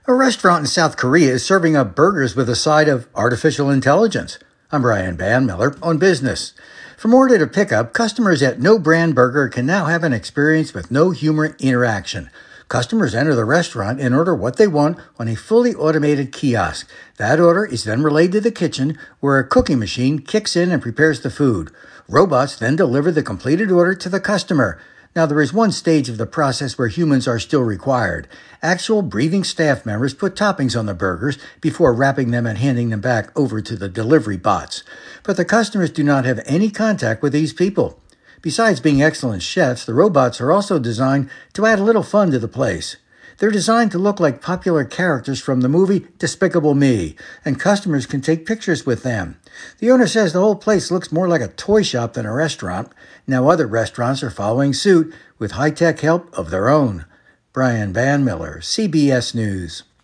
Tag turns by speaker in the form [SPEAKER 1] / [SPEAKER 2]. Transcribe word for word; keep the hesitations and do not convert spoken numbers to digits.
[SPEAKER 1] A restaurant in South Korea is serving up burgers with a side of artificial intelligence. I'm Brian Banmiller on Business. From order to pickup, customers at No Brand Burger can now have an experience with no human interaction. Customers enter the restaurant and order what they want on a fully automated kiosk. That order is then relayed to the kitchen, where a cooking machine kicks in and prepares the food. Robots then deliver the completed order to the customer. Now, there is one stage of the process where humans are still required. Actual breathing staff members put toppings on the burgers before wrapping them and handing them back over to the delivery bots. But the customers do not have any contact with these people. Besides being excellent chefs, the robots are also designed to add a little fun to the place. They're designed to look like popular characters from the movie Despicable Me, and customers can take pictures with them. The owner says the whole place looks more like a toy shop than a restaurant. Now other restaurants are following suit with high-tech help of their own. Brian Banmiller, C B S News.